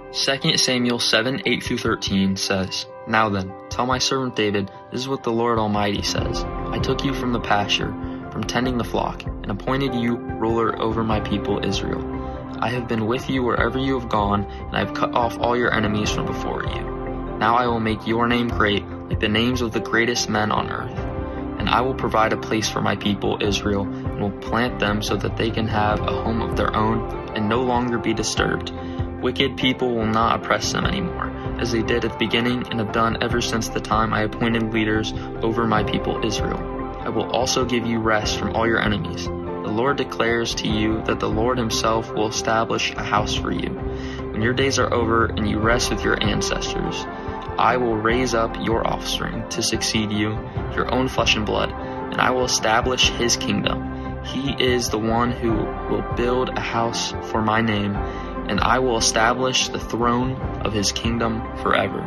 2 Samuel 7:8-13 says, "Now then, tell my servant David, this is what the Lord Almighty says. I took you from the pasture, from tending the flock, and appointed you ruler over my people Israel. I have been with you wherever you have gone, and I have cut off all your enemies from before you. Now I will make your name great, like the names of the greatest men on earth. And I will provide a place for my people Israel, and will plant them so that they can have a home of their own and no longer be disturbed. Wicked people will not oppress them anymore, as they did at the beginning and have done ever since the time I appointed leaders over my people Israel. I will also give you rest from all your enemies. The Lord declares to you that the Lord himself will establish a house for you. When your days are over and you rest with your ancestors, I will raise up your offspring to succeed you, your own flesh and blood, and I will establish his kingdom. He is the one who will build a house for my name, and I will establish the throne of his kingdom forever."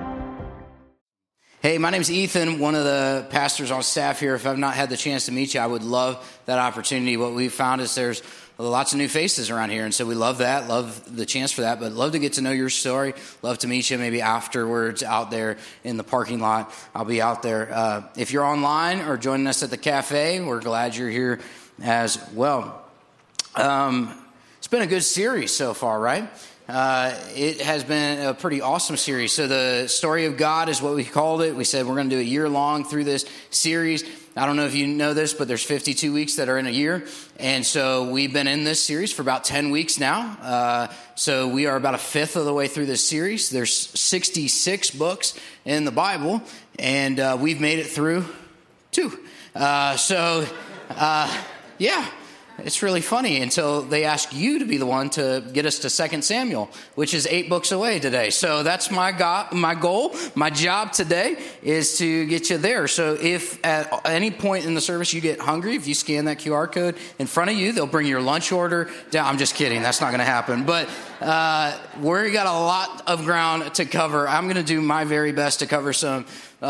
Hey, my name's Ethan, one of the pastors on staff here. If I've not had the chance to meet you, I would love that opportunity. What we've found is there's lots of new faces around here, and so we love that, love the chance for that, but love to get to know your story, love to meet you maybe afterwards out there in the parking lot. I'll be out there. If you're online or joining us at the cafe, we're glad you're here as well. It's been a good series so far, right? It has been a pretty awesome series. So the story of God is what we called it. We said we're going to do a year long through this series. I don't know if you know this, but there's 52 weeks that are in a year. And so we've been in this series for about 10 weeks now. So we are about a fifth of the way through this series. There's 66 books in the Bible, and we've made it through 2. Yeah. It's really funny until they ask you to be the one to get us to 2 Samuel, which is 8 books away today. So that's my goal. My job today is to get you there. So if at any point in the service you get hungry, if you scan that QR code in front of you, they'll bring your lunch order down. I'm just kidding. That's not going to happen. But we got a lot of ground to cover. I'm going to do my very best to cover some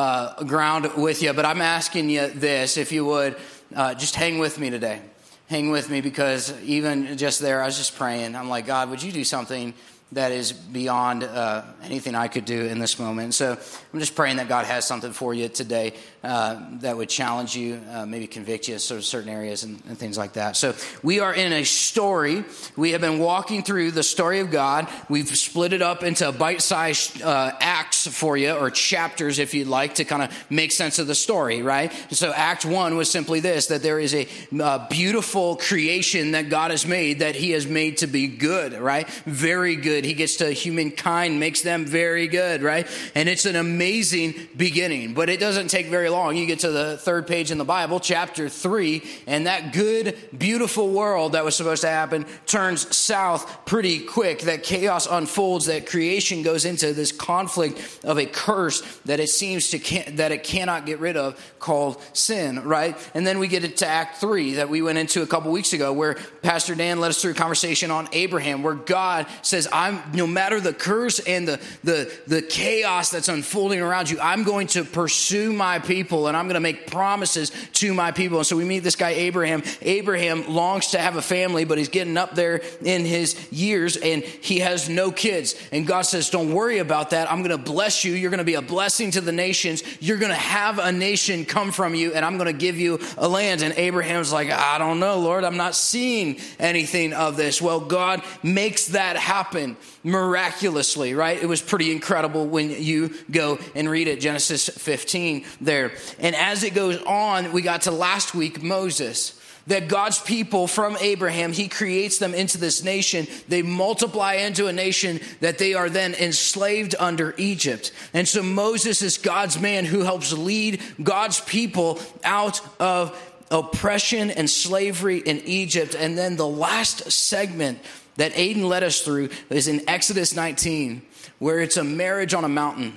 ground with you. But I'm asking you this, if you would, just hang with me today. Hang with me, because even just there, I was just praying. I'm like, God, would you do something that is beyond anything I could do in this moment? So I'm just praying that God has something for you today that would challenge you, maybe convict you in sort of certain areas and things like that. So we are in a story. We have been walking through the story of God. We've split it up into bite-sized acts for you, or chapters if you'd like, to kind of make sense of the story, right? So Act 1 was simply this, that there is a beautiful creation that God has made, that he has made to be good, right? Very good. He gets to humankind, makes them very good, right? And it's an amazing beginning, but it doesn't take very long. You get to the 3rd page in the Bible, chapter 3, and that good, beautiful world that was supposed to happen turns south pretty quick. That chaos unfolds, that creation goes into this conflict of a curse that it seems that it cannot get rid of, called sin, right? And then we get into Act 3 that we went into a couple weeks ago, where Pastor Dan led us through a conversation on Abraham, where God says, no matter the curse and the chaos that's unfolding around you, I'm going to pursue my people, and I'm going to make promises to my people. And so we meet this guy, Abraham. Abraham longs to have a family, but he's getting up there in his years, and he has no kids. And God says, don't worry about that. I'm going to bless you. You're going to be a blessing to the nations. You're going to have a nation come from you, and I'm going to give you a land. And Abraham's like, I don't know, Lord. I'm not seeing anything of this. Well, God makes that happen miraculously, right? It was pretty incredible when you go and read it, Genesis 15 there. And as it goes on, we got to last week, Moses. That God's people from Abraham, he creates them into this nation. They multiply into a nation that they are then enslaved under Egypt. And so Moses is God's man who helps lead God's people out of oppression and slavery in Egypt. And then the last segment that Aiden led us through is in Exodus 19, where it's a marriage on a mountain.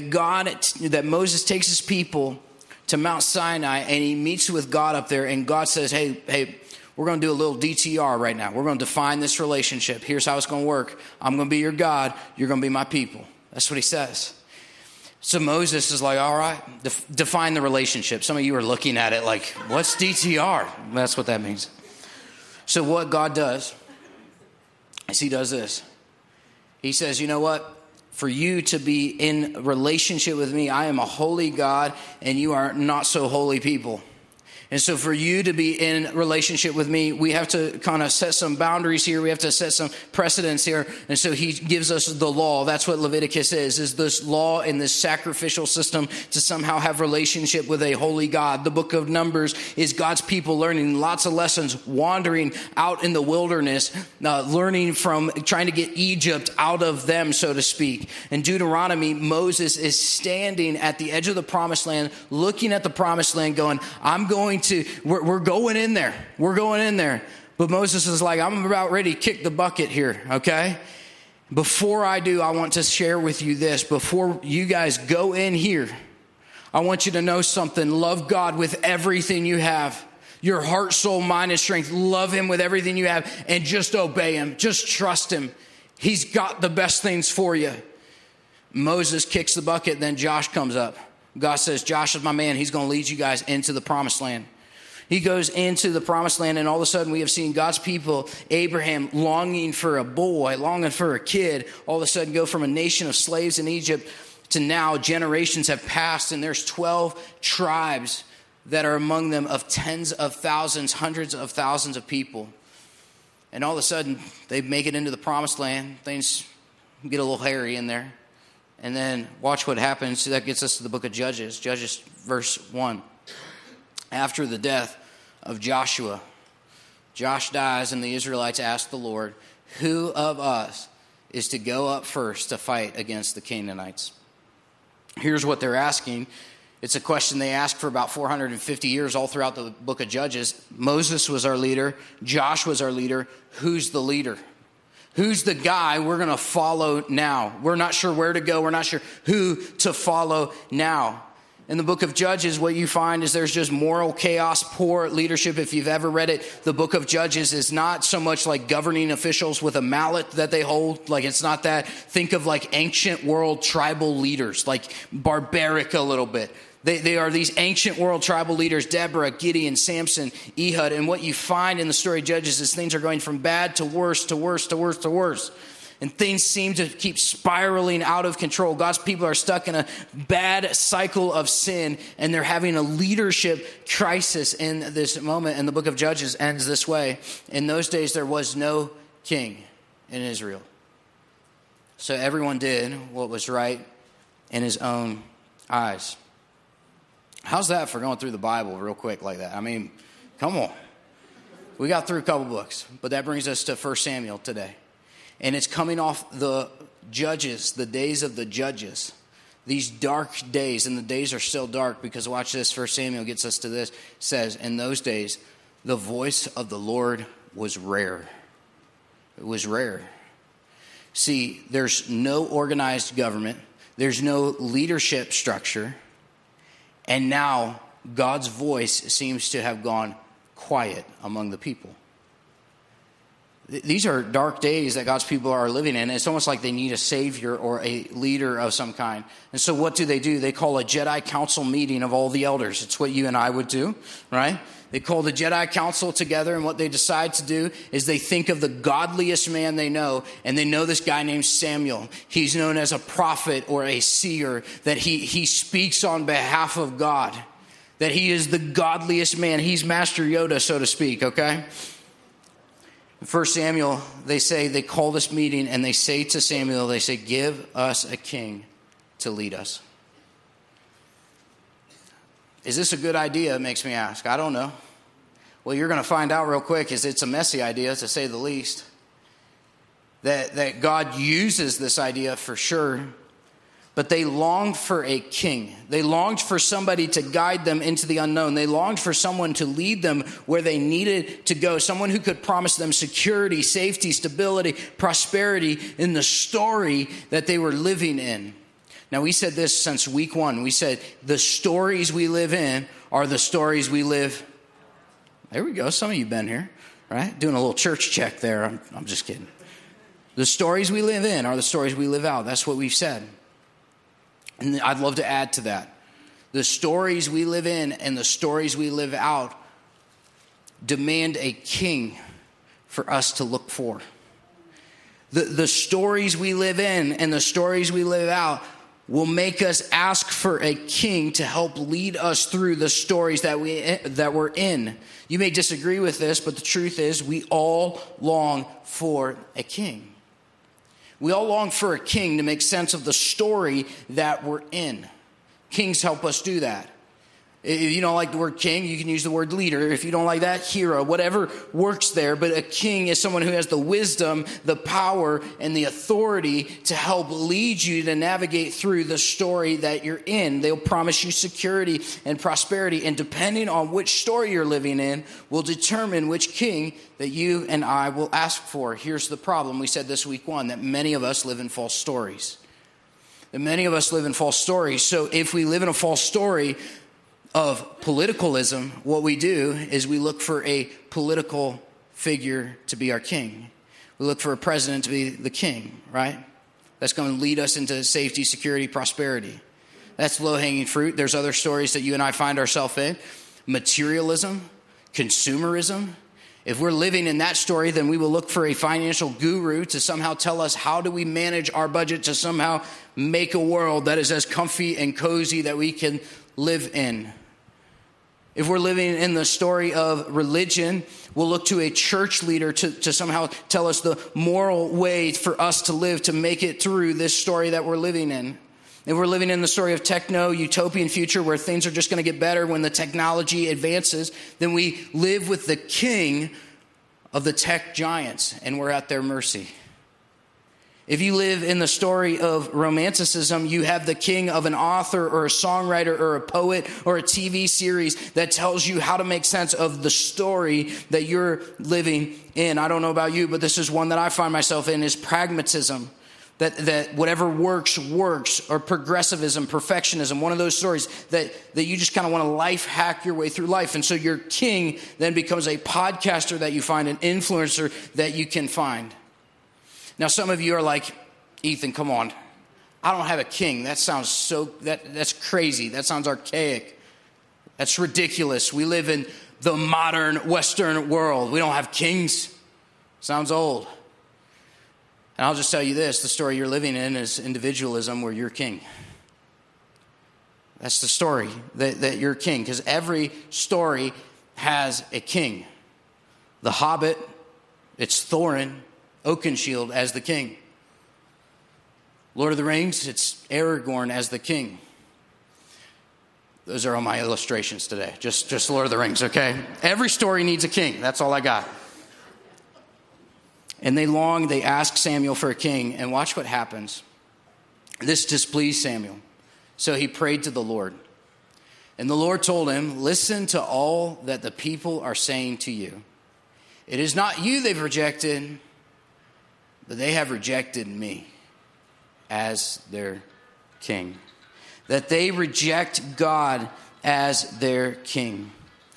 That Moses takes his people to Mount Sinai, and he meets with God up there, and God says, hey, we're going to do a little DTR right now. We're going to define this relationship. Here's how it's going to work. I'm going to be your God. You're going to be my people. That's what he says. So Moses is like, all right, define the relationship. Some of you are looking at it like, what's DTR? That's what that means. So what God does is he does this. He says, you know what? For you to be in relationship with me, I am a holy God, and you are not so holy people. And so for you to be in relationship with me, we have to kind of set some boundaries here. We have to set some precedents here. And so he gives us the law. That's what Leviticus is this law in this sacrificial system to somehow have relationship with a holy God. The book of Numbers is God's people learning lots of lessons, wandering out in the wilderness, learning from trying to get Egypt out of them, so to speak. In Deuteronomy, Moses is standing at the edge of the promised land, looking at the promised land going, we're going in there. We're going in there. But Moses is like, I'm about ready to kick the bucket here, okay? Before I do, I want to share with you this. Before you guys go in here, I want you to know something. Love God with everything you have. Your heart, soul, mind, and strength. Love him with everything you have and just obey him. Just trust him. He's got the best things for you. Moses kicks the bucket, then Josh comes up. God says, Josh is my man. He's going to lead you guys into the promised land. He goes into the promised land, and all of a sudden we have seen God's people, Abraham, longing for a boy, longing for a kid, all of a sudden go from a nation of slaves in Egypt to now generations have passed, and there's 12 tribes that are among them of tens of thousands, hundreds of thousands of people. And all of a sudden they make it into the promised land. Things get a little hairy in there. And then watch what happens. That gets us to the book of Judges. Judges verse 1. After the death of Joshua, Josh dies, and the Israelites ask the Lord, who of us is to go up first to fight against the Canaanites? Here's what they're asking. It's a question they asked for about 450 years all throughout the book of Judges. Moses was our leader. Josh was our leader. Who's the leader? Who's the guy we're going to follow now? We're not sure where to go. We're not sure who to follow now. In the book of Judges, what you find is there's just moral chaos, poor leadership. If you've ever read it, the book of Judges is not so much like governing officials with a mallet that they hold. Like, it's not that. Think of like ancient world tribal leaders, like barbaric a little bit. They are these ancient world tribal leaders, Deborah, Gideon, Samson, Ehud. And what you find in the story of Judges is things are going from bad to worse, to worse, to worse, to worse. And things seem to keep spiraling out of control. God's people are stuck in a bad cycle of sin, and they're having a leadership crisis in this moment. And the book of Judges ends this way. In those days, there was no king in Israel. So everyone did what was right in his own eyes. How's that for going through the Bible real quick like that? I mean, come on. We got through a couple books, but that brings us to 1 Samuel today. And it's coming off the Judges, the days of the Judges. These dark days, and the days are still dark because watch this, 1 Samuel gets us to this. It says, in those days, the voice of the Lord was rare. It was rare. See, there's no organized government. There's no leadership structure. And now God's voice seems to have gone quiet among the people. These are dark days that God's people are living in. It's almost like they need a savior or a leader of some kind. And so what do? They call a Jedi council meeting of all the elders. It's what you and I would do, right? They call the Jedi council together, and what they decide to do is they think of the godliest man they know, and they know this guy named Samuel. He's known as a prophet or a seer, that he speaks on behalf of God, that he is the godliest man. He's Master Yoda, so to speak, okay? In 1 Samuel, they call this meeting, and they say to Samuel, they say, give us a king to lead us. Is this a good idea, it makes me ask. I don't know. Well, you're going to find out real quick is it's a messy idea, to say the least. That God uses this idea for sure. But they longed for a king. They longed for somebody to guide them into the unknown. They longed for someone to lead them where they needed to go. Someone who could promise them security, safety, stability, prosperity in the story that they were living in. Now, we said this since week one. We said the stories we live in are the stories we live. There we go. Some of you have been here, right? Doing a little church check there. I'm just kidding. The stories we live in are the stories we live out. That's what we've said. And I'd love to add to that. The stories we live in and the stories we live out demand a king for us to look for. The stories we live in and the stories we live out will make us ask for a king to help lead us through the stories that we're in. You may disagree with this, but the truth is we all long for a king. We all long for a king to make sense of the story that we're in. Kings help us do that. If you don't like the word king, you can use the word leader. If you don't like that, hero, whatever works there. But a king is someone who has the wisdom, the power, and the authority to help lead you to navigate through the story that you're in. They'll promise you security and prosperity. And depending on which story you're living in will determine which king that you and I will ask for. Here's the problem. We said this week 1 that many of us live in false stories. That many of us live in false stories. So if we live in a false story of politicalism, what we do is we look for a political figure to be our king. We look for a president to be the king, right? That's going to lead us into safety, security, prosperity. That's low-hanging fruit. There's other stories that you and I find ourselves in. Materialism, consumerism. If we're living in that story, then we will look for a financial guru to somehow tell us how do we manage our budget to somehow make a world that is as comfy and cozy that we can live in. If we're living in the story of religion, we'll look to a church leader to somehow tell us the moral way for us to live to make it through this story that we're living in. If we're living in the story of techno-utopian future where things are just going to get better when the technology advances, then we live with the king of the tech giants and we're at their mercy. If you live in the story of romanticism, you have the king of an author or a songwriter or a poet or a TV series that tells you how to make sense of the story that you're living in. I don't know about you, but this is one that I find myself in, is pragmatism. That whatever works, or progressivism, perfectionism, one of those stories that you just kind of want to life hack your way through life. And so your king then becomes a podcaster that you find, an influencer that you can find. Now, some of you are like, Ethan, come on. I don't have a king. That sounds that's crazy. That sounds archaic. That's ridiculous. We live in the modern Western world. We don't have kings. Sounds old. And I'll just tell you this, the story you're living in is individualism where you're king. That's the story, that you're king. Because every story has a king. The Hobbit, it's Thorin Oakenshield as the king. Lord of the Rings, it's Aragorn as the king. Those are all my illustrations today. Just Lord of the Rings, okay? Every story needs a king. That's all I got. And they ask Samuel for a king, and watch what happens. This displeased Samuel. So he prayed to the Lord. And the Lord told him, listen to all that the people are saying to you. It is not you they've rejected, but they have rejected me as their king. That they reject God as their king.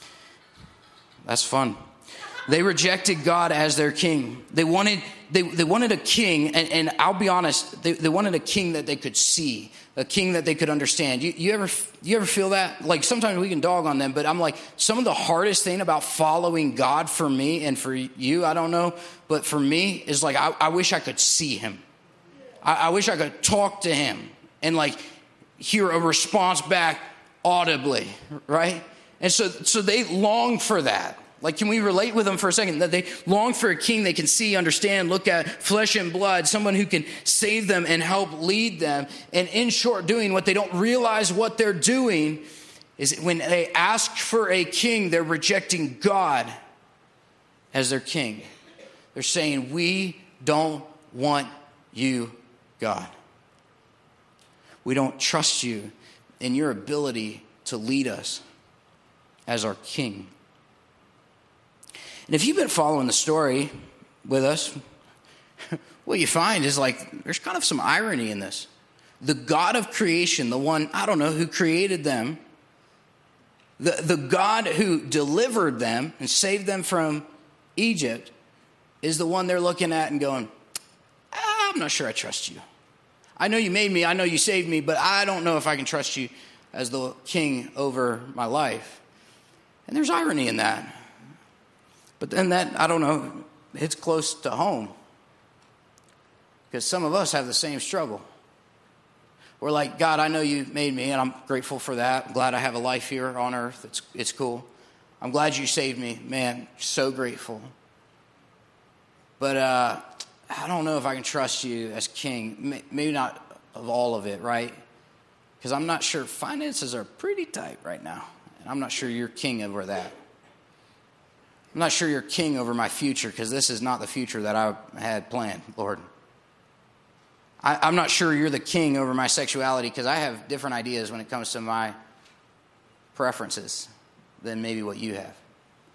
That's fun. They rejected God as their king. They wanted a king, and I'll be honest, they wanted a king that they could see, a king that they could understand. You ever feel that? Like sometimes we can dog on them, but I'm like, some of the hardest thing about following God for me and for you, I don't know, but for me is like I wish I could see him. I wish I could talk to him and like hear a response back audibly, right? And so they long for that. Like, can we relate with them for a second? That they long for a king they can see, understand, look at, flesh and blood, someone who can save them and help lead them. And in short doing, what they don't realize what they're doing is when they ask for a king, they're rejecting God as their king. They're saying, we don't want you, God. We don't trust you in your ability to lead us as our king. And if you've been following the story with us, what you find is like there's kind of some irony in this. The God of creation, the one, I don't know, who created them, the God who delivered them and saved them from Egypt is the one they're looking at and going, I'm not sure I trust you. I know you made me, I know you saved me, but I don't know if I can trust you as the king over my life. And there's irony in that. But then that, I don't know, hits close to home. Because some of us have the same struggle. We're like, God, I know you made me, and I'm grateful for that. I'm glad I have a life here on earth. It's cool. I'm glad you saved me. Man, so grateful. But I don't know if I can trust you as king. Maybe not of all of it, right? Because I'm not sure. Finances are pretty tight right now. And I'm not sure you're king over that. I'm not sure you're king over my future, because this is not the future that I had planned, Lord. I'm not sure you're the king over my sexuality, because I have different ideas when it comes to my preferences than maybe what you have.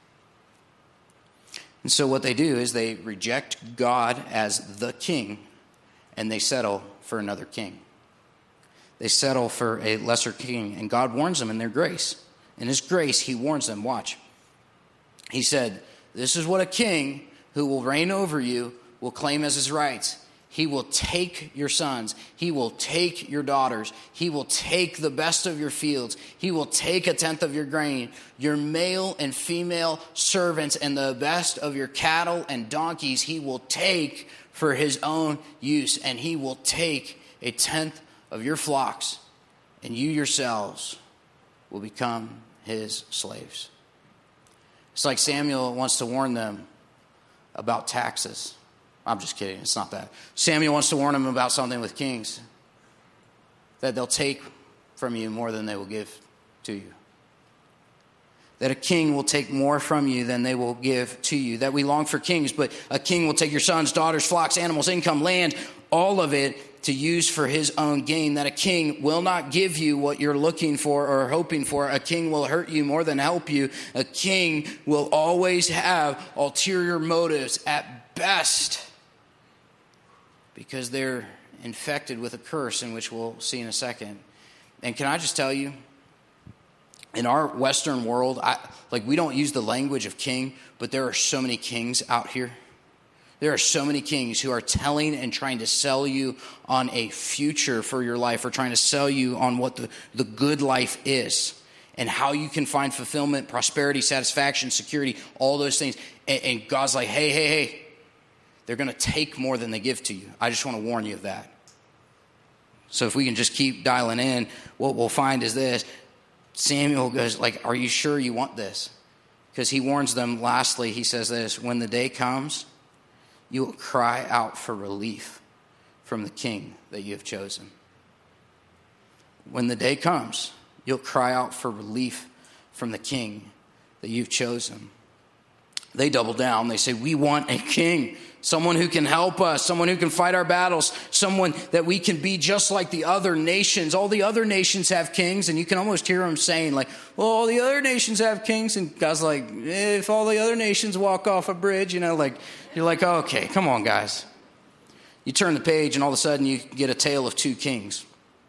And so what they do is they reject God as the king, and they settle for another king. They settle for a lesser king, and God warns them in their grace. In his grace, he warns them. Watch. He said, this is what a king who will reign over you will claim as his rights. He will take your sons. He will take your daughters. He will take the best of your fields. He will take 1/10 of your grain, your male and female servants, and the best of your cattle and donkeys he will take for his own use. And he will take 1/10 of your flocks, and you yourselves will become his slaves. It's like Samuel wants to warn them about taxes. I'm just kidding. It's not that. Samuel wants to warn them about something with kings, that they'll take from you more than they will give to you. That a king will take more from you than they will give to you. That we long for kings, but a king will take your sons, daughters, flocks, animals, income, land, all of it to use for his own gain. That a king will not give you what you're looking for or hoping for. A king will hurt you more than help you. A king will always have ulterior motives at best, because they're infected with a curse, in which we'll see in a second. And can I just tell you, in our Western world, we don't use the language of king, but there are so many kings out here. There are so many kings who are telling and trying to sell you on a future for your life, or trying to sell you on what the good life is and how you can find fulfillment, prosperity, satisfaction, security, all those things. And God's like, hey. They're going to take more than they give to you. I just want to warn you of that. So if we can just keep dialing in, what we'll find is this. Samuel goes, are you sure you want this? Because he warns them. Lastly, he says this: when the day comes, you will cry out for relief from the king that you have chosen. When the day comes, you'll cry out for relief from the king that you've chosen. They double down. They say, we want a king, someone who can help us, someone who can fight our battles, someone that we can be just like the other nations. All the other nations have kings, and you can almost hear them saying, well, all the other nations have kings. And God's like, if all the other nations walk off a bridge, you're like, okay, come on, guys. You turn the page, and all of a sudden you get a tale of two kings.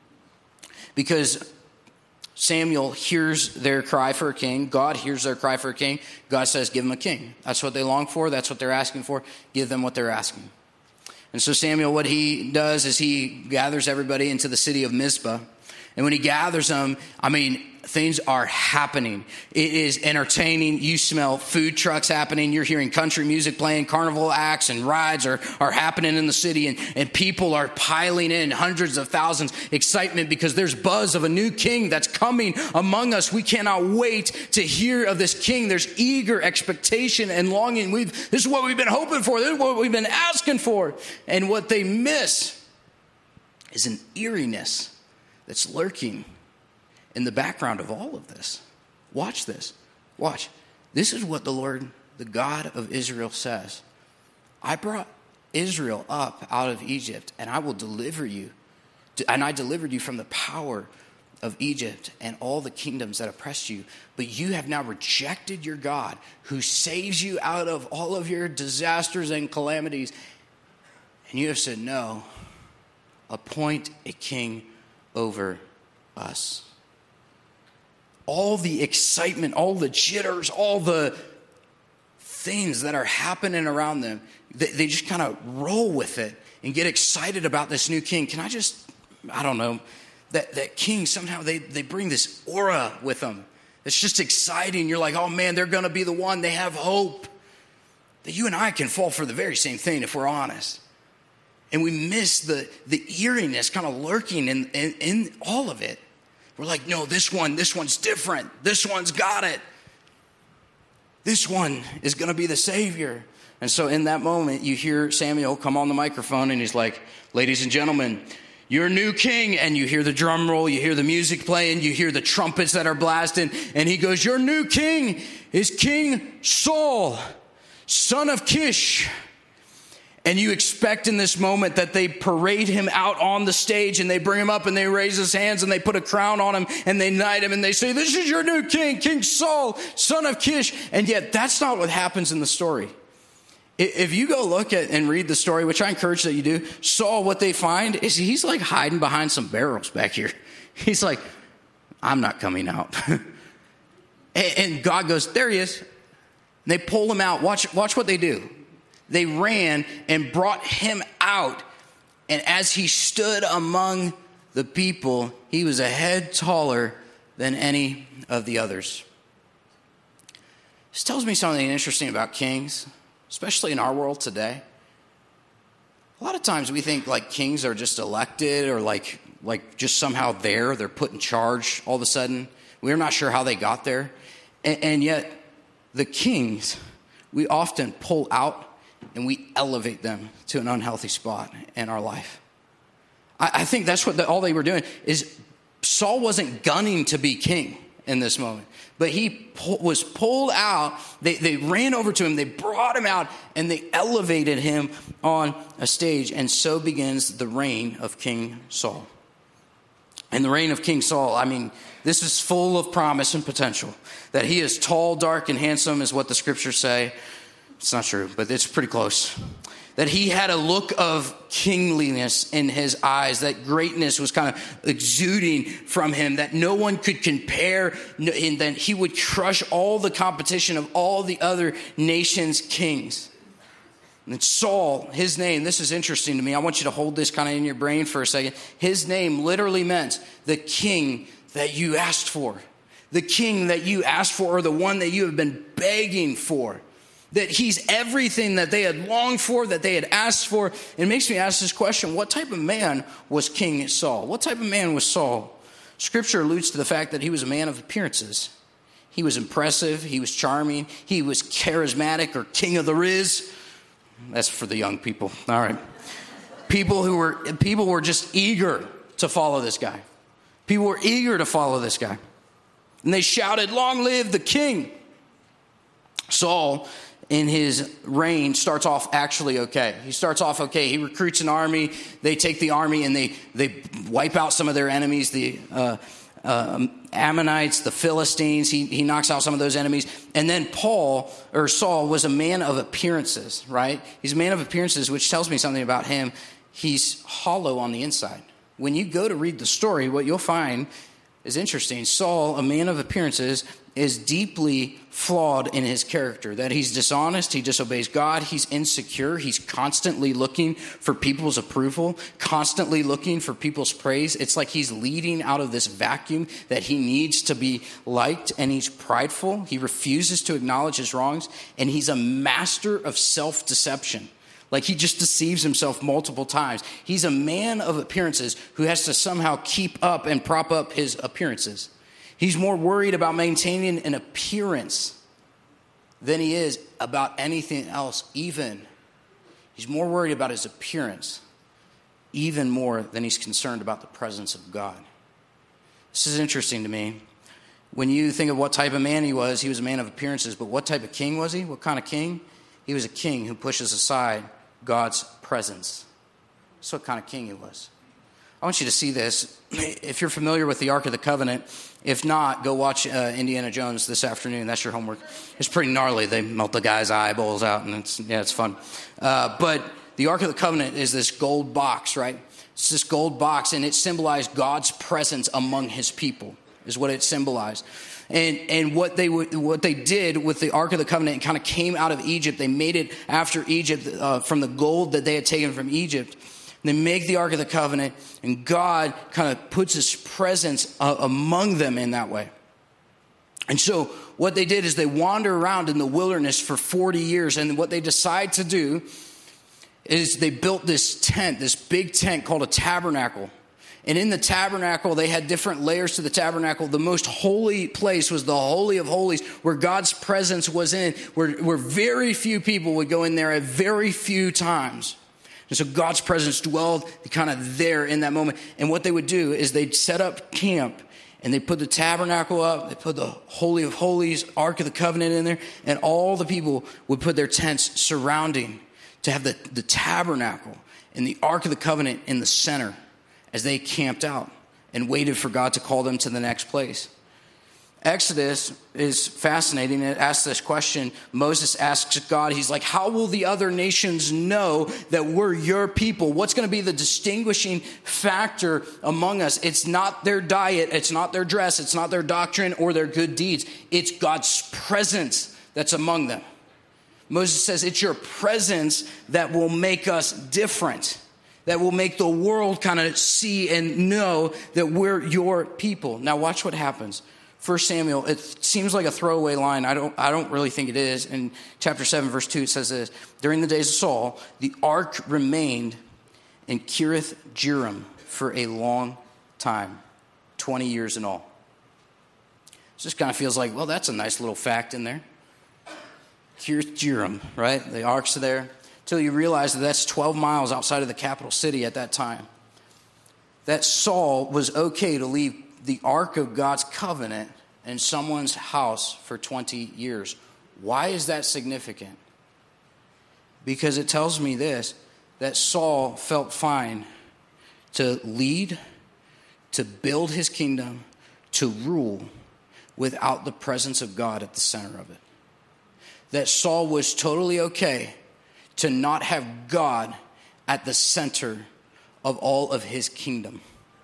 Because Samuel hears their cry for a king. God hears their cry for a king. God says, give them a king. That's what they long for. That's what they're asking for. Give them what they're asking. And so Samuel, what he does is he gathers everybody into the city of Mizpah. And when he gathers them, things are happening. It is entertaining. You smell food trucks happening. You're hearing country music playing. Carnival acts and rides are happening in the city. And people are piling in, hundreds of thousands. Excitement because there's buzz of a new king that's coming among us. We cannot wait to hear of this king. There's eager expectation and longing. This is what we've been hoping for. This is what we've been asking for. And what they miss is an eeriness that's lurking in the background of all of this. Watch this. Watch. This is what the Lord, the God of Israel, says. I brought Israel up out of Egypt, and I will deliver you. And I delivered you from the power of Egypt and all the kingdoms that oppressed you. But you have now rejected your God, who saves you out of all of your disasters and calamities. And you have said, no, appoint a king over us. All the excitement, all the jitters, all the things that are happening around them, they just kind of roll with it and get excited about this new king. Can I don't know, that king somehow, they bring this aura with them. It's just exciting. You're like, oh man, they're going to be the one. They have hope. That you and I can fall for the very same thing if we're honest. And we miss the eeriness kind of lurking in all of it. We're like, no, this one's different. This one's got it. This one is going to be the Savior. And so in that moment, you hear Samuel come on the microphone and he's like, ladies and gentlemen, your new king. And you hear the drum roll, you hear the music playing, you hear the trumpets that are blasting. And he goes, your new king is King Saul, son of Kish. And you expect in this moment that they parade him out on the stage and they bring him up and they raise his hands and they put a crown on him and they knight him and they say, this is your new king, King Saul, son of Kish. And yet that's not what happens in the story. If you go look at and read the story, which I encourage that you do, Saul, what they find is he's like hiding behind some barrels back here. He's like, I'm not coming out. And God goes, there he is. And they pull him out. Watch what they do. They ran and brought him out. And as he stood among the people, he was a head taller than any of the others. This tells me something interesting about kings, especially in our world today. A lot of times we think like kings are just elected or like just somehow there. They're put in charge all of a sudden. We're not sure how they got there. And yet the kings, we often pull out and we elevate them to an unhealthy spot in our life. I think that's what all they were doing is Saul wasn't gunning to be king in this moment, but he was pulled out. They ran over to him, they brought him out, and they elevated him on a stage. And so begins the reign of King Saul. And the reign of King Saul, I mean, this is full of promise and potential. That he is tall, dark, and handsome is what the scriptures say. It's not true, but it's pretty close. That he had a look of kingliness in his eyes. That greatness was kind of exuding from him. That no one could compare. And that he would crush all the competition of all the other nations' kings. And Saul, his name, this is interesting to me. I want you to hold this kind of in your brain for a second. His name literally meant the king that you asked for. The king that you asked for, or the one that you have been begging for. That he's everything that they had longed for, that they had asked for. It makes me ask this question: what type of man was King Saul? What type of man was Saul? Scripture alludes to the fact that he was a man of appearances. He was impressive. He was charming. He was charismatic, or king of the Riz. That's for the young people. All right. People were just eager to follow this guy. People were eager to follow this guy. And they shouted, "Long live the king!" Saul, in his reign, starts off actually okay. He starts off okay. He recruits an army. They take the army and they wipe out some of their enemies, the Ammonites, the Philistines. He knocks out some of those enemies. And then Saul was a man of appearances, right? He's a man of appearances, which tells me something about him. He's hollow on the inside. When you go to read the story, what you'll find is interesting. Saul, a man of appearances, is deeply flawed in his character. That he's dishonest, he disobeys God, he's insecure, he's constantly looking for people's approval, constantly looking for people's praise. It's like he's leading out of this vacuum that he needs to be liked, and he's prideful. He refuses to acknowledge his wrongs, and he's a master of self-deception. Like he just deceives himself multiple times. He's a man of appearances who has to somehow keep up and prop up his appearances. He's more worried about maintaining an appearance than he is about anything else. He's more worried about his appearance, even more than he's concerned about the presence of God. This is interesting to me. When you think of what type of man he was a man of appearances. But what type of king was he? What kind of king? He was a king who pushes aside God's presence. That's what kind of king he was. I want you to see this. If you're familiar with the Ark of the Covenant, if not, go watch Indiana Jones this afternoon. That's your homework. It's pretty gnarly. They melt the guy's eyeballs out, and it's fun. But the Ark of the Covenant is this gold box, right? It's this gold box, and it symbolized God's presence among his people, is what it symbolized. And what they did with the Ark of the Covenant, it kind of came out of Egypt. They made it after Egypt from the gold that they had taken from Egypt. They make the Ark of the Covenant, and God kind of puts his presence among them in that way. And so what they did is they wander around in the wilderness for 40 years. And what they decide to do is they built this tent, this big tent called a tabernacle. And in the tabernacle, they had different layers to the tabernacle. The most holy place was the Holy of Holies, where God's presence was in, where very few people would go in there at very few times. And so God's presence dwelled kind of there in that moment. And what they would do is they'd set up camp, and they put the tabernacle up, they put the Holy of Holies, Ark of the Covenant in there, and all the people would put their tents surrounding to have the tabernacle and the Ark of the Covenant in the center as they camped out and waited for God to call them to the next place. Exodus is fascinating. It asks this question. Moses asks God, he's like, how will the other nations know that we're your people? What's going to be the distinguishing factor among us? It's not their diet. It's not their dress. It's not their doctrine or their good deeds. It's God's presence that's among them. Moses says, it's your presence that will make us different, that will make the world kind of see and know that we're your people. Now watch what happens. 1 Samuel, it seems like a throwaway line. I don't really think it is. In chapter 7, verse 2, it says this: during the days of Saul, the ark remained in Kiriath Jearim for a long time, 20 years in all. It just kind of feels like, well, that's a nice little fact in there. Kiriath Jearim, right? The ark's there. Until you realize that that's 12 miles outside of the capital city at that time. That Saul was okay to leave the Ark of God's covenant in someone's house for 20 years. Why is that significant? Because it tells me this, that Saul felt fine to lead, to build his kingdom, to rule without the presence of God at the center of it. That Saul was totally okay to not have God at the center of all of his kingdom.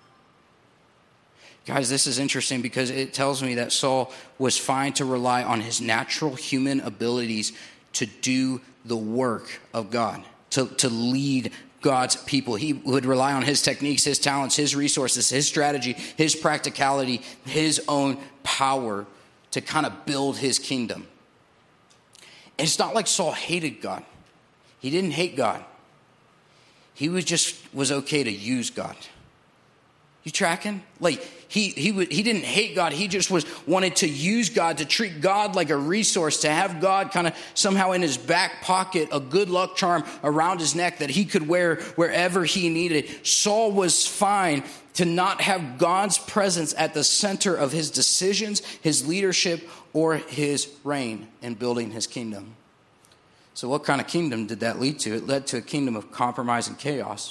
Guys, this is interesting because it tells me that Saul was fine to rely on his natural human abilities to do the work of God, to lead God's people. He would rely on his techniques, his talents, his resources, his strategy, his practicality, his own power to kind of build his kingdom. And it's not like Saul hated God. He didn't hate God. He was okay to use God. You tracking? Like he didn't hate God. He just wanted to use God, to treat God like a resource, to have God kind of somehow in his back pocket, a good luck charm around his neck that he could wear wherever he needed. Saul was fine to not have God's presence at the center of his decisions, his leadership, or his reign in building his kingdom. So what kind of kingdom did that lead to? It led to a kingdom of compromise and chaos.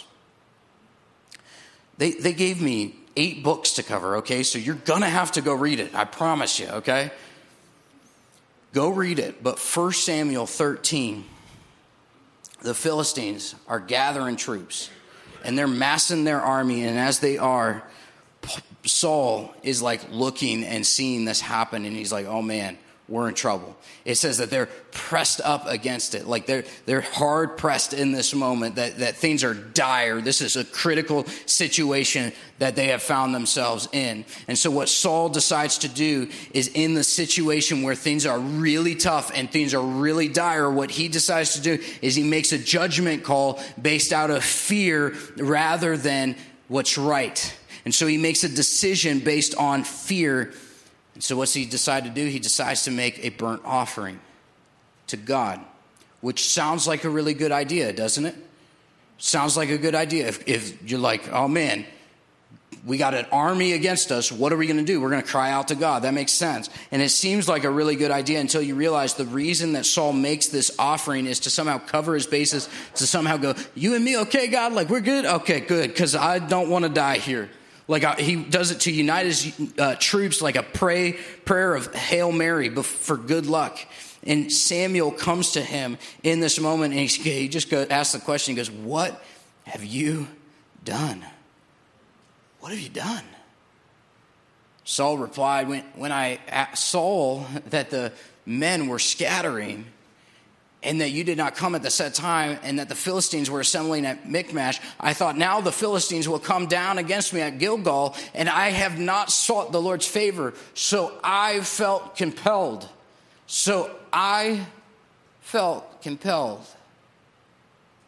They gave me 8 books to cover, okay? So you're going to have to go read it. I promise you, okay? Go read it. But 1 Samuel 13, the Philistines are gathering troops, and they're massing their army, and as they are, Saul is like looking and seeing this happen, and he's like, oh man, we're in trouble. It says that they're pressed up against it. Like they're hard pressed in this moment, that things are dire. This is a critical situation that they have found themselves in. And so what Saul decides to do is, in the situation where things are really tough and things are really dire, what he decides to do is he makes a judgment call based out of fear rather than what's right. And so he makes a decision based on fear. And so what's he decide to do? He decides to make a burnt offering to God, which sounds like a really good idea, doesn't it? Sounds like a good idea. If you're like, oh man, we got an army against us. What are we going to do? We're going to cry out to God. That makes sense. And it seems like a really good idea until you realize the reason that Saul makes this offering is to somehow cover his bases, to somehow go, you and me, okay, God? Like, we're good? Okay, good, because I don't want to die here. Like he does it to unite his troops, like a prayer of Hail Mary for good luck. And Samuel comes to him in this moment, and he just asks the question. He goes, what have you done? What have you done? Saul replied, when I saw that the men were scattering, and that you did not come at the set time, and that the Philistines were assembling at Michmash, I thought, now the Philistines will come down against me at Gilgal, and I have not sought the Lord's favor. So I felt compelled.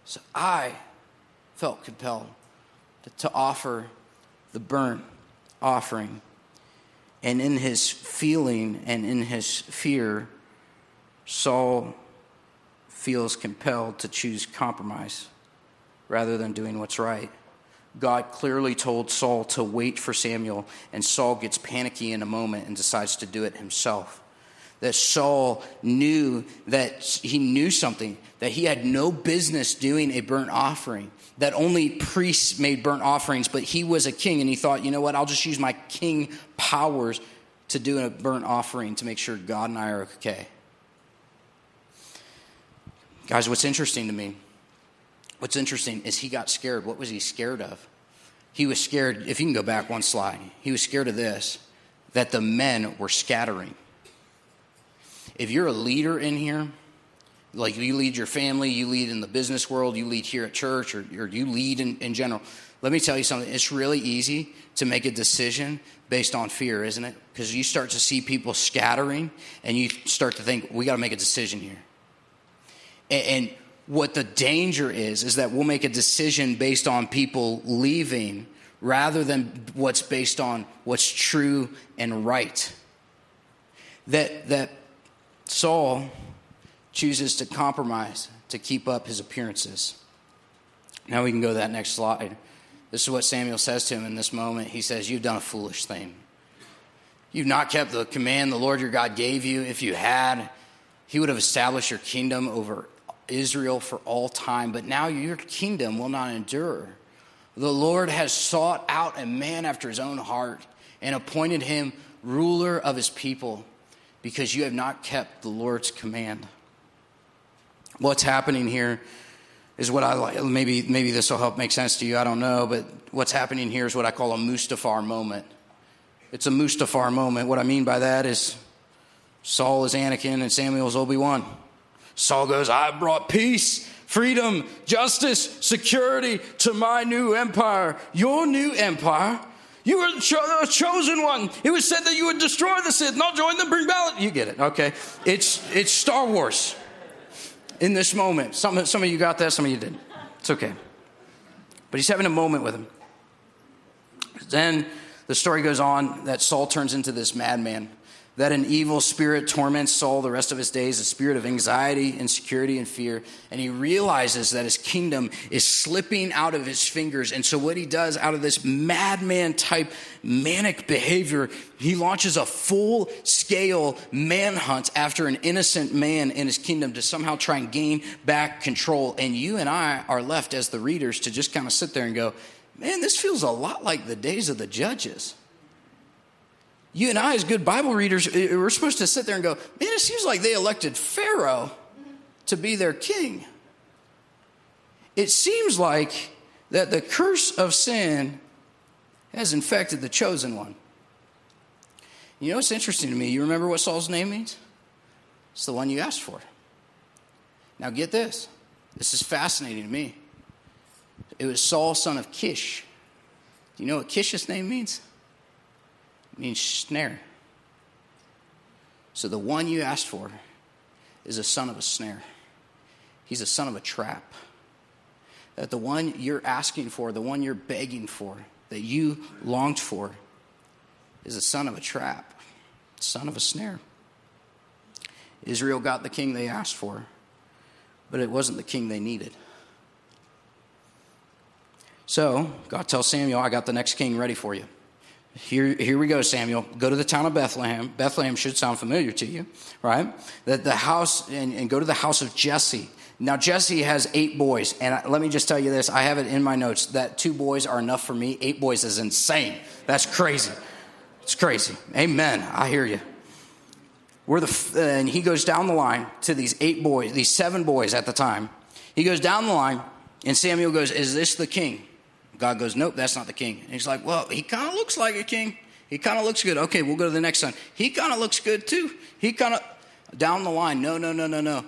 So I felt compelled to offer the burnt offering. And in his feeling and in his fear, Saul feels compelled to choose compromise rather than doing what's right. God clearly told Saul to wait for Samuel, and Saul gets panicky in a moment and decides to do it himself. That Saul knew that he knew something, that he had no business doing a burnt offering, that only priests made burnt offerings, but he was a king, and he thought, you know what, I'll just use my king powers to do a burnt offering to make sure God and I are okay. Guys, what's interesting to me, is he got scared. What was he scared of? He was scared, if you can go back one slide, he was scared of this, that the men were scattering. If you're a leader in here, like you lead your family, you lead in the business world, you lead here at church, or you lead in general, let me tell you something. It's really easy to make a decision based on fear, isn't it? Because you start to see people scattering, and you start to think, we got to make a decision here. And what the danger is that we'll make a decision based on people leaving rather than what's based on what's true and right. That Saul chooses to compromise to keep up his appearances. Now we can go to that next slide. This is what Samuel says to him in this moment. He says, you've done a foolish thing. You've not kept the command the Lord your God gave you. If you had, he would have established your kingdom over Israel for all time, but now your kingdom will not endure. The Lord has sought out a man after his own heart and appointed him ruler of his people because you have not kept the Lord's command. What's happening here is what I like. Maybe this will help make sense to you. I don't know, but what's happening here is what I call a Mustafar moment. It's a Mustafar moment. What I mean by that is Saul is Anakin and Samuel is Obi-Wan. Saul goes, I brought peace, freedom, justice, security to my new empire. Your new empire? You were the chosen one. It was said that you would destroy the Sith, not join them, bring balance. You get it, okay? It's Star Wars in this moment. Some of you got that, some of you didn't. It's okay. But he's having a moment with him. Then the story goes on that Saul turns into this madman. That an evil spirit torments Saul the rest of his days, a spirit of anxiety, insecurity, and fear. And he realizes that his kingdom is slipping out of his fingers. And so what he does out of this madman type manic behavior, he launches a full-scale manhunt after an innocent man in his kingdom to somehow try and gain back control. And you and I are left as the readers to just kind of sit there and go, man, this feels a lot like the days of the judges. You and I, as good Bible readers, we're supposed to sit there and go, man, it seems like they elected Pharaoh to be their king. It seems like that the curse of sin has infected the chosen one. You know, it's interesting to me. You remember what Saul's name means? It's the one you asked for. Now get this. This is fascinating to me. It was Saul, son of Kish. Do you know what Kish's name means? Means snare. So the one you asked for is a son of a snare. He's a son of a trap. That the one you're asking for, the one you're begging for, that you longed for, is a son of a trap, son of a snare. Israel got the king they asked for, but it wasn't the king they needed. So God tells Samuel, I got the next king ready for you. Here we go, Samuel. Go to the town of Bethlehem. Bethlehem should sound familiar to you, right? That the house, and go to the house of Jesse. Now, Jesse has 8 boys. And let me just tell you this. I have it in my notes that 2 boys are enough for me. 8 boys is insane. That's crazy. It's crazy. Amen. I hear you. And he goes down the line to these 8 boys, these 7 boys at the time. He goes down the line, and Samuel goes, is this the king? God goes, nope, that's not the king. And he's like, well, he kind of looks like a king. He kind of looks good. Okay, we'll go to the next son. He kind of looks good too. He kind of, down the line, no. None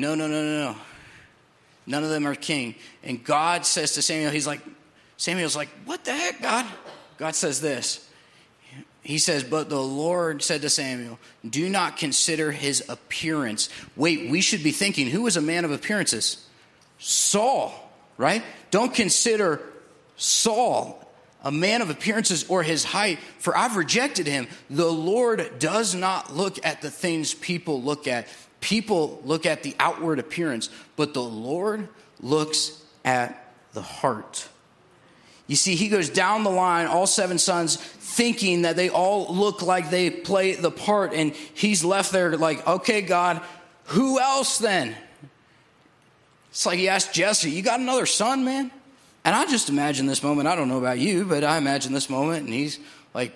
of them are king. And God says to Samuel, Samuel's like, what the heck, God? God says this. He says, but the Lord said to Samuel, do not consider his appearance. Wait, we should be thinking, who was a man of appearances? Saul. right? Don't consider Saul a man of appearances or his height, for I've rejected him. The Lord does not look at the things people look at. People look at the outward appearance, but the Lord looks at the heart. You see, he goes down the line, all 7 sons, thinking that they all look like they play the part, and he's left there like, okay, God, who else then? It's like he asked Jesse, you got another son, man? And I just imagine this moment. I don't know about you, but I imagine this moment, and he's like,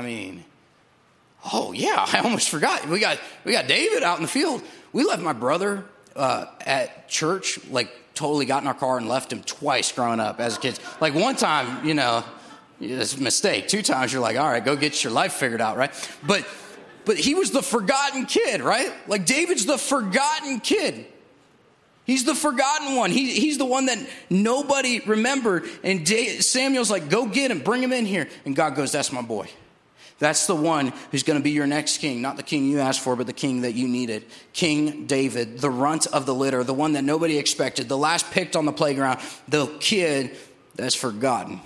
oh yeah, I almost forgot. We got David out in the field. We left my brother at church, like totally got in our car and left him twice growing up as kids. Like one time, it's a mistake. 2 times you're like, all right, go get your life figured out, right? But he was the forgotten kid, right? Like David's the forgotten kid. He's the forgotten one. He's the one that nobody remembered. And Samuel's like, go get him, bring him in here. And God goes, that's my boy. That's the one who's going to be your next king. Not the king you asked for, but the king that you needed. King David, the runt of the litter, the one that nobody expected, the last picked on the playground, the kid that's forgotten.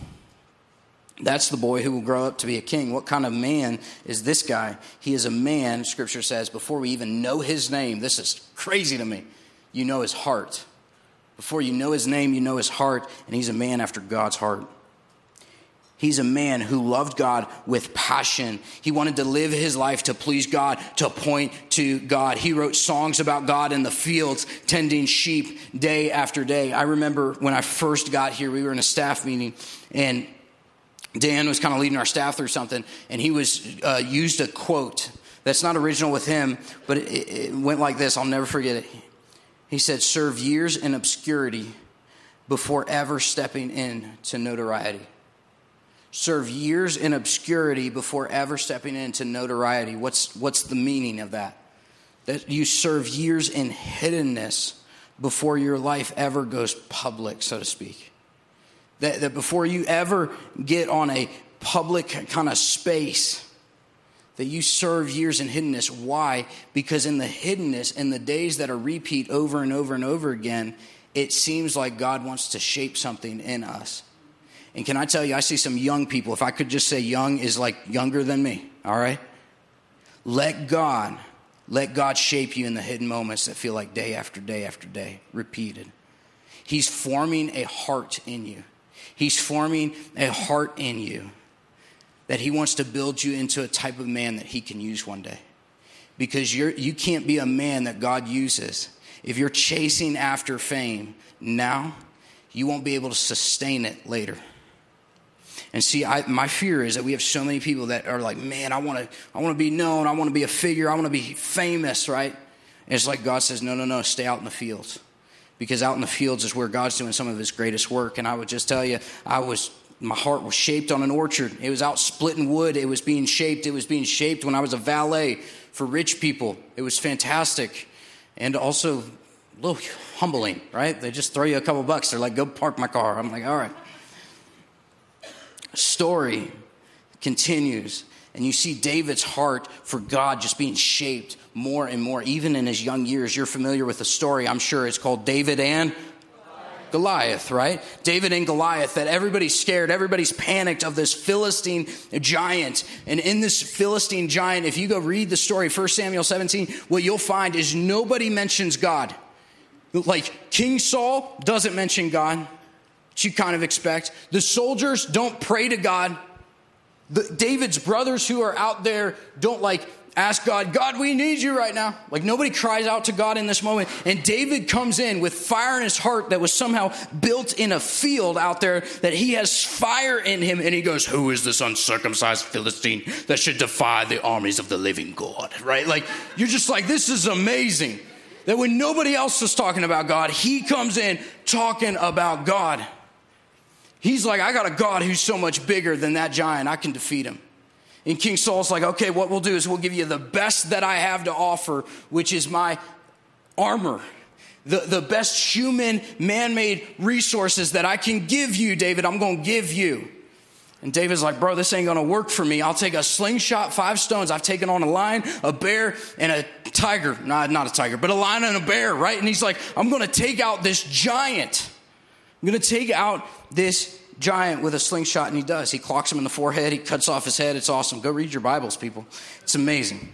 That's the boy who will grow up to be a king. What kind of man is this guy? He is a man, Scripture says, before we even know his name. This is crazy to me. You know his heart. Before you know his name, you know his heart, and he's a man after God's heart. He's a man who loved God with passion. He wanted to live his life to please God, to point to God. He wrote songs about God in the fields, tending sheep day after day. I remember when I first got here, we were in a staff meeting, and Dan was kind of leading our staff through something, and he used a quote that's not original with him, but it went like this. I'll never forget it. He said, serve years in obscurity before ever stepping into notoriety. Serve years in obscurity before ever stepping into notoriety. What's the meaning of that? That you serve years in hiddenness before your life ever goes public, so to speak. That before you ever get on a public kind of space, that you serve years in hiddenness. Why? Because in the hiddenness, in the days that are repeat over and over and over again, it seems like God wants to shape something in us. And can I tell you, I see some young people. If I could just say young is like younger than me, all right? Let God shape you in the hidden moments that feel like day after day after day, repeated. He's forming a heart in you. He's forming a heart in you that he wants to build you into a type of man that he can use one day. Because you can't be a man that God uses. If you're chasing after fame now, you won't be able to sustain it later. And see, my fear is that we have so many people that are like, man, I want to be known. I want to be a figure. I want to be famous, right? And it's like God says, no, stay out in the fields. Because out in the fields is where God's doing some of his greatest work. And I would just tell you, my heart was shaped on an orchard. It was out splitting wood. It was being shaped. It was being shaped when I was a valet for rich people. It was fantastic. And also a little humbling, right? They just throw you a couple bucks. They're like, go park my car. I'm like, all right. Story continues. And you see David's heart for God just being shaped more and more, even in his young years. You're familiar with the story, I'm sure. It's called David and Goliath, right? David and Goliath, that everybody's scared, everybody's panicked of this Philistine giant. And in this Philistine giant, if you go read the story, 1 Samuel 17, what you'll find is nobody mentions God. Like King Saul doesn't mention God, which you kind of expect. The soldiers don't pray to God. David's brothers who are out there don't ask God, we need you right now. Like nobody cries out to God in this moment. And David comes in with fire in his heart that was somehow built in a field out there, that he has fire in him. And he goes, who is this uncircumcised Philistine that should defy the armies of the living God, right? Like you're just like, this is amazing. That when nobody else is talking about God, he comes in talking about God. He's like, I got a God who's so much bigger than that giant. I can defeat him. And King Saul's like, okay, what we'll do is we'll give you the best that I have to offer, which is my armor. The best human, man-made resources that I can give you, David, I'm going to give you. And David's like, bro, this ain't going to work for me. I'll take a slingshot, 5 stones. I've taken on a lion, a bear, and a tiger. No, not a tiger, but a lion and a bear, right? And he's like, I'm going to take out this giant. I'm going to take out this giant with a slingshot, and he does. He clocks him in the forehead. He cuts off his head. It's awesome. Go read your Bibles, people. It's amazing.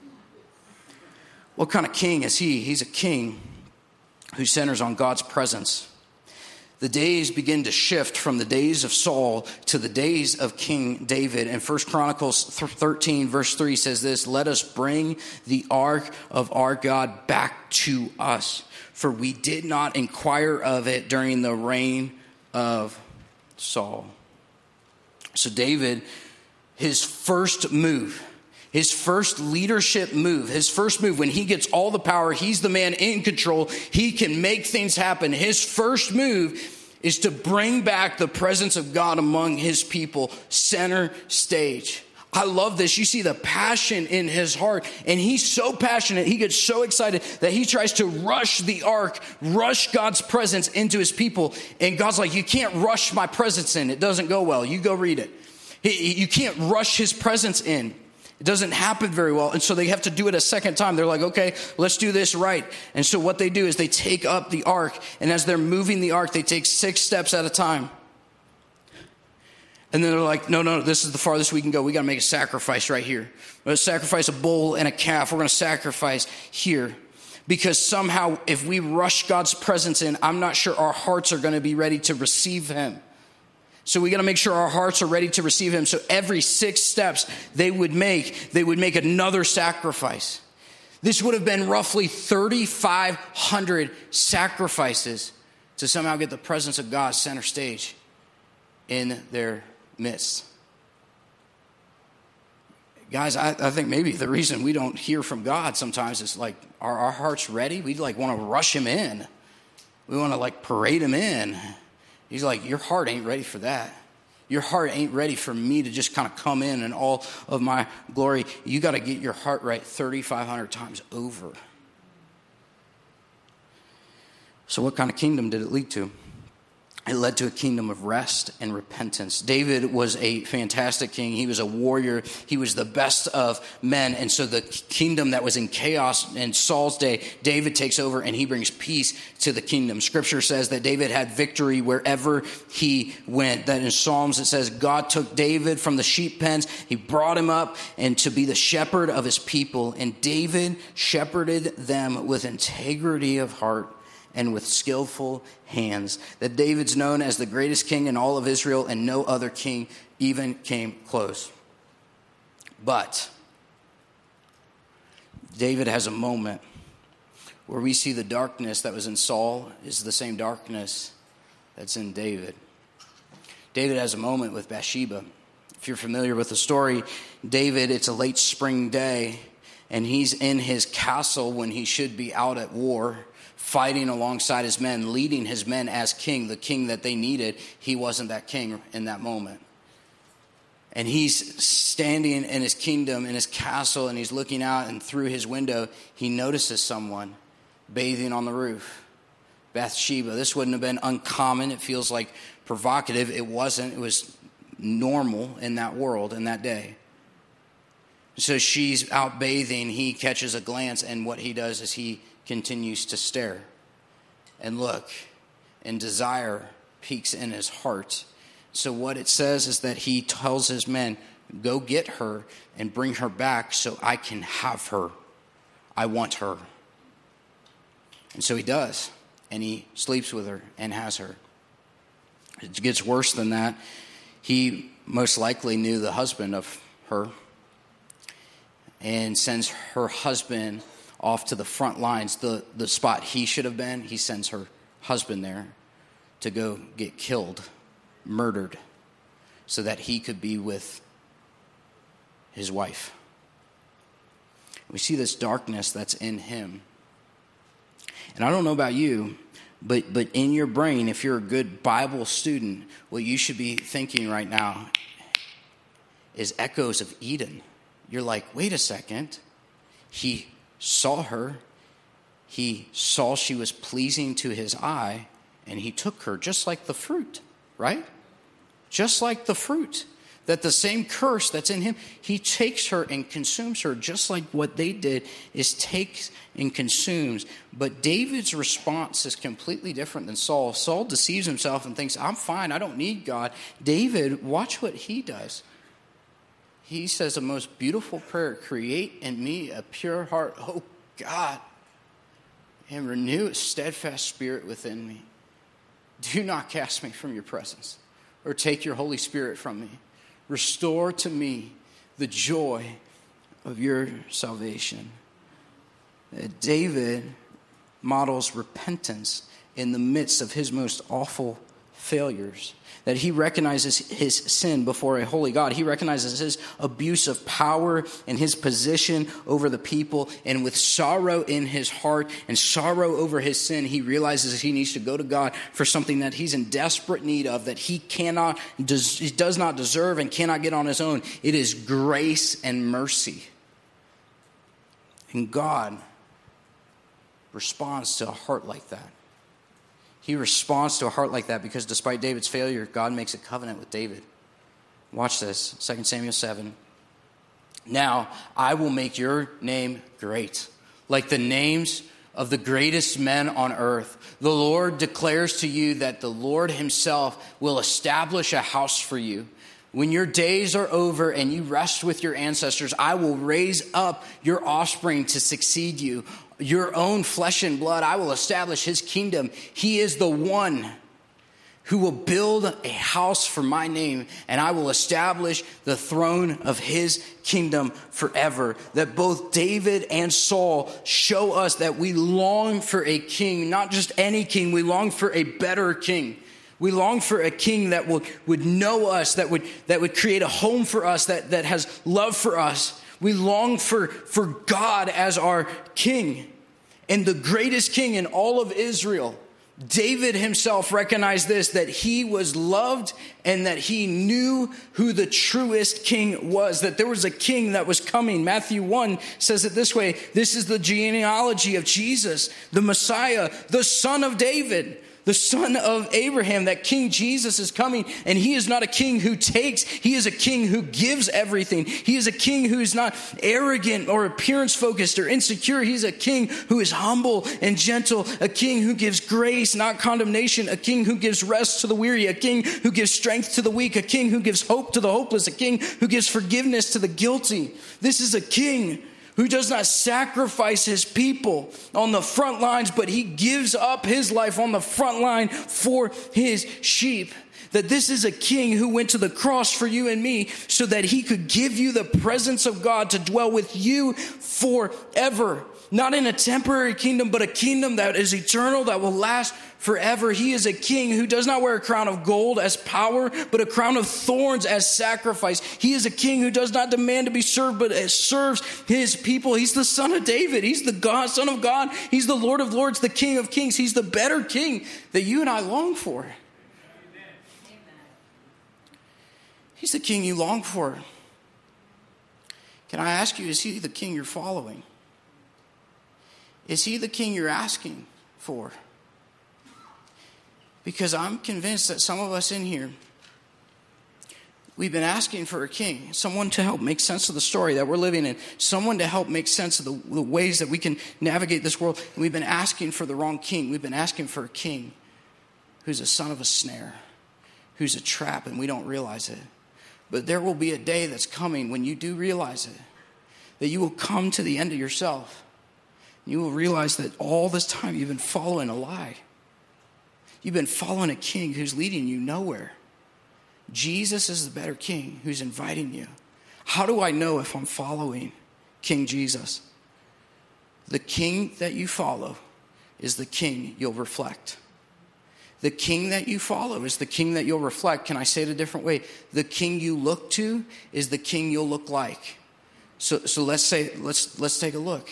What kind of king is he? He's a king who centers on God's presence. The days begin to shift from the days of Saul to the days of King David. And 1 Chronicles 13 verse 3 says this, "Let us bring the ark of our God back to us, for we did not inquire of it during the reign of Saul." So David, his first move, his first leadership move, his first move when he gets all the power, he's the man in control, he can make things happen. His first move is to bring back the presence of God among his people, center stage. I love this. You see the passion in his heart, and he's so passionate, he gets so excited that he tries to rush the ark, rush God's presence into his people. And God's like, you can't rush my presence in. It doesn't go well. You go read it. You can't rush his presence in. It doesn't happen very well. And so they have to do it a second time. They're like, okay, let's do this right. And so what they do is they take up the ark, and as they're moving the ark, they take 6 steps at a time. And then they're like, no, this is the farthest we can go. We got to make a sacrifice right here. We're going to sacrifice a bull and a calf. We're going to sacrifice here. Because somehow if we rush God's presence in, I'm not sure our hearts are going to be ready to receive him. So we got to make sure our hearts are ready to receive him. So every 6 steps they would make another sacrifice. This would have been roughly 3,500 sacrifices to somehow get the presence of God center stage in their midst. Guys, I think maybe the reason we don't hear from God sometimes is like, are our hearts ready? We like want to rush him in. We want to like parade him in. He's like, your heart ain't ready for that. Your heart ain't ready for me to just kind of come in all of my glory. You got to get your heart right 3,500 times over. So what kind of kingdom did it lead to? It led to a kingdom of rest and repentance. David was a fantastic king. He was a warrior. He was the best of men. And so the kingdom that was in chaos in Saul's day, David takes over and he brings peace to the kingdom. Scripture says that David had victory wherever he went. That in Psalms it says God took David from the sheep pens. He brought him up and to be the shepherd of his people. And David shepherded them with integrity of heart and with skillful hands. That David's known as the greatest king in all of Israel, and no other king even came close. But David has a moment where we see the darkness that was in Saul is the same darkness that's in David. David has a moment with Bathsheba. If you're familiar with the story, David, it's a late spring day, and he's in his castle when he should be out at war, fighting alongside his men, leading his men as king, the king that they needed. He wasn't that king in that moment. And he's standing in his kingdom, in his castle, and he's looking out, and through his window, he notices someone bathing on the roof. Bathsheba. This wouldn't have been uncommon. It feels like provocative. It wasn't. It was normal in that world, in that day. So she's out bathing. He catches a glance, and what he does is he continues to stare and look, and desire peaks in his heart. So what it says is that he tells his men, go get her and bring her back so I can have her. I want her. And so he does, and he sleeps with her and has her. It gets worse than that. He most likely knew the husband of her and sends her husband off to the front lines, the spot he should have been. He sends her husband there to go get killed, murdered, so that he could be with his wife. We see this darkness that's in him. And I don't know about you, but in your brain, if you're a good Bible student, what you should be thinking right now is echoes of Eden. You're like, wait a second. He saw her. He saw she was pleasing to his eye, and he took her just like the fruit, right? Just like the fruit that the same curse that's in him, he takes her and consumes her, just like what they did is takes and consumes. But David's response is completely different than Saul. Saul deceives himself and thinks, I'm fine, I don't need God. David, watch what he does. He says the most beautiful prayer, create in me a pure heart, oh God, and renew a steadfast spirit within me. Do not cast me from your presence or take your Holy Spirit from me. Restore to me the joy of your salvation. David models repentance in the midst of his most awful failures. That he recognizes his sin before a holy God. He recognizes his abuse of power and his position over the people. And with sorrow in his heart and sorrow over his sin, he realizes he needs to go to God for something that he's in desperate need of, that he does not deserve and cannot get on his own. It is grace and mercy. And God responds to a heart like that. He responds to a heart like that because despite David's failure, God makes a covenant with David. Watch this, 2 Samuel 7. Now I will make your name great, like the names of the greatest men on earth. The Lord declares to you that the Lord himself will establish a house for you. When your days are over and you rest with your ancestors, I will raise up your offspring to succeed you. Your own flesh and blood, I will establish his kingdom. He is the one who will build a house for my name, and I will establish the throne of his kingdom forever. That both David and Saul show us that we long for a king, not just any king, we long for a better king. We long for a king that would know us, that would create a home for us, that has love for us. We long for God as our king. And the greatest king in all of Israel, David himself recognized this, that he was loved and that he knew who the truest king was, that there was a king that was coming. Matthew 1 says it this way, this is the genealogy of Jesus, the Messiah, the son of David, the son of Abraham, that King Jesus is coming, and he is not a king who takes, he is a king who gives everything. He is a king who is not arrogant or appearance focused or insecure. He's a king who is humble and gentle, a king who gives grace, not condemnation, a king who gives rest to the weary, a king who gives strength to the weak, a king who gives hope to the hopeless, a king who gives forgiveness to the guilty. This is a king who does not sacrifice his people on the front lines, but he gives up his life on the front line for his sheep. That this is a king who went to the cross for you and me so that he could give you the presence of God to dwell with you forever. Not in a temporary kingdom, but a kingdom that is eternal, that will last forever. He is a king who does not wear a crown of gold as power, but a crown of thorns as sacrifice. He is a king who does not demand to be served, but serves his people. He's the son of David. He's the son of God. He's the Lord of lords, the King of kings. He's the better king that you and I long for. He's the king you long for. Can I ask you, is he the king you're following? Is he the king you're asking for? Because I'm convinced that some of us in here, we've been asking for a king, someone to help make sense of the story that we're living in, someone to help make sense of the ways that we can navigate this world. And we've been asking for the wrong king. We've been asking for a king who's a son of a snare, who's a trap, and we don't realize it. But there will be a day that's coming when you do realize it, that you will come to the end of yourself. You will realize that all this time you've been following a lie. You've been following a king who's leading you nowhere. Jesus is the better king who's inviting you. How do I know if I'm following King Jesus? The king that you follow is the king you'll reflect. The king that you follow is the king that you'll reflect. Can I say it a different way? The king you look to is the king you'll look like. So let's take a look.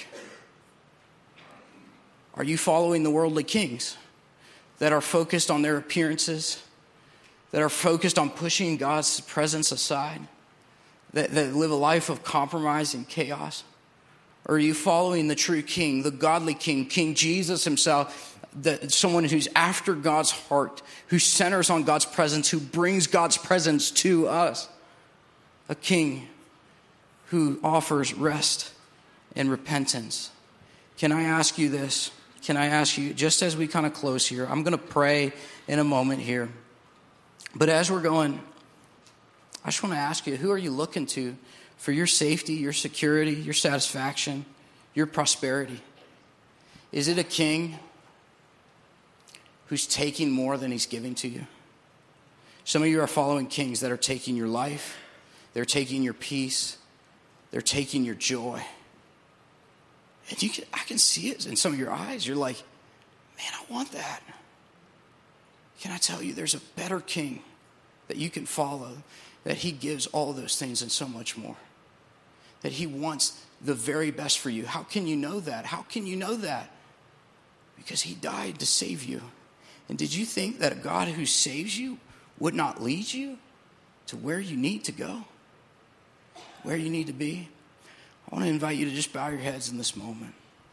Are you following the worldly kings that are focused on their appearances, that are focused on pushing God's presence aside, that live a life of compromise and chaos? Or are you following the true king, the godly king, King Jesus himself, someone who's after God's heart, who centers on God's presence, who brings God's presence to us? a king who offers rest and repentance. Can I ask you this? Can I ask you, just as we kind of close here, I'm going to pray in a moment here. But as we're going, I just want to ask you, who are you looking to for your safety, your security, your satisfaction, your prosperity? Is it a king who's taking more than he's giving to you? Some of you are following kings that are taking your life. They're taking your peace. They're taking your joy. And I can see it in some of your eyes. You're like, man, I want that. Can I tell you, there's a better king that you can follow, that he gives all those things and so much more. That he wants the very best for you. How can you know that? How can you know that? Because he died to save you. And did you think that a God who saves you would not lead you to where you need to go? Where you need to be? I want to invite you to just bow your heads in this moment.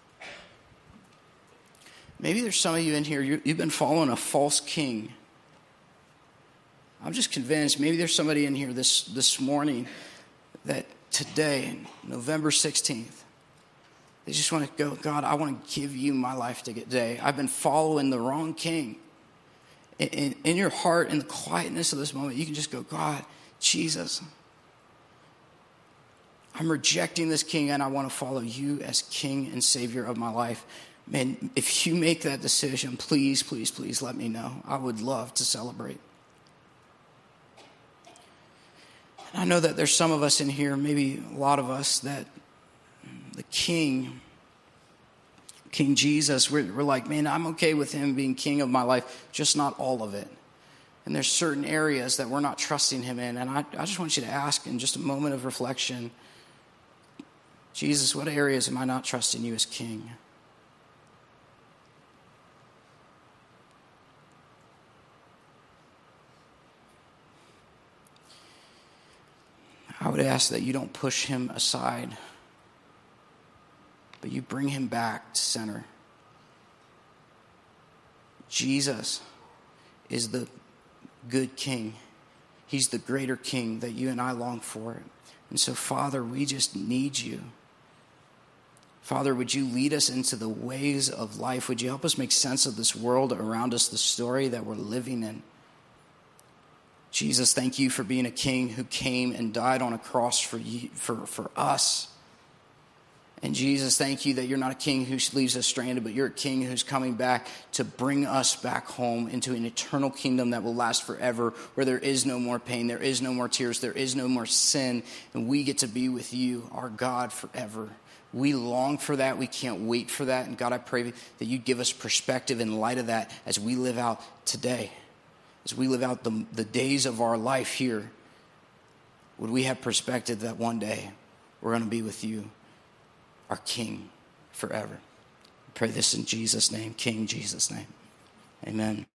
Maybe there's some of you in here, you've been following a false king. I'm just convinced, maybe there's somebody in here this morning that today, November 16th, they just want to go, God, I want to give you my life today. I've been following the wrong king. In your heart, in the quietness of this moment, you can just go, God, Jesus, I'm rejecting this king and I want to follow you as King and Savior of my life. Man, if you make that decision, please, please, please let me know. I would love to celebrate. And I know that there's some of us in here, maybe a lot of us, that the King Jesus, we're like, man, I'm okay with him being king of my life, just not all of it. And there's certain areas that we're not trusting him in. And I just want you to ask in just a moment of reflection, Jesus, what areas am I not trusting you as king? I would ask that you don't push him aside, but you bring him back to center. Jesus is the good king. He's the greater king that you and I long for. And so, Father, we just need you. Father, would you lead us into the ways of life? Would you help us make sense of this world around us, the story that we're living in? Jesus, thank you for being a king who came and died on a cross for us. And Jesus, thank you that you're not a king who leaves us stranded, but you're a king who's coming back to bring us back home into an eternal kingdom that will last forever, where there is no more pain, there is no more tears, there is no more sin, and we get to be with you, our God, forever. We long for that. We can't wait for that. And God, I pray that you give us perspective in light of that as we live out today, as we live out the days of our life here. Would we have perspective that one day we're going to be with you, our King, forever? I pray this in Jesus' name, King Jesus' name. Amen.